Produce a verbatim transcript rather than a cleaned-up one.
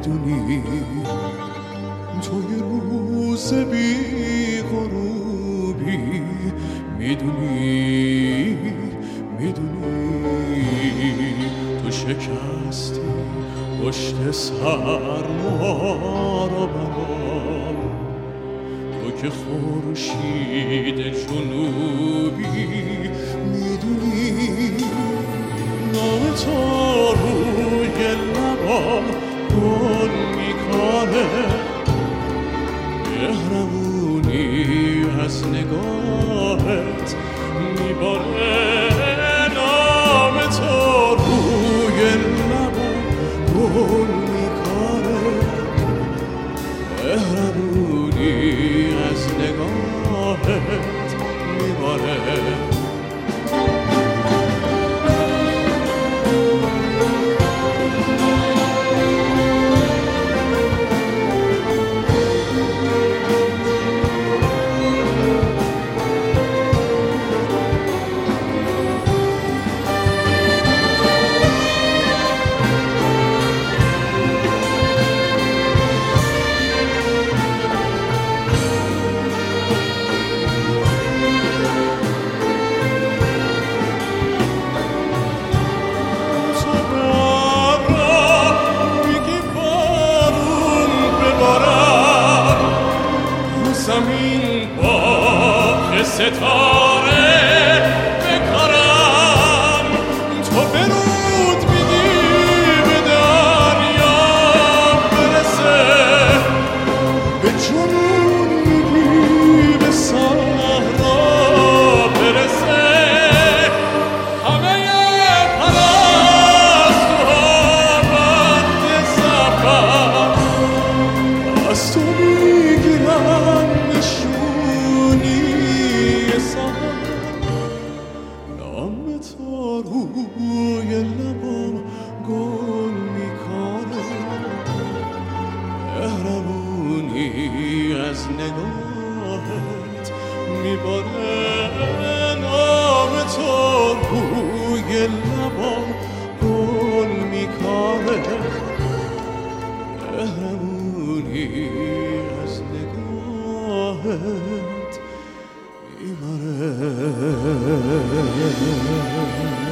میدونی توی روز بی غروبی میدونی میدونی تو شکستی پشت سر ما رو برام تو که خورشید جنوبی میدونی نام تو روی لبام گل میکنه مهربونی از نگاهت میباره نام تو روی لبام گل میکنه مهربونی از نگاهت میباره زمین باغ ستاره بکارم تو برود میدی به دریا برسه به جنون میدی به صحرا برسه همه پرستوها بند سفر از تو میگیرن نام تو روی لبام گل میکنه مهربونی از نگاهت میباره نام تو روی لبام گل میکنه مهربونی از نگاهت میباره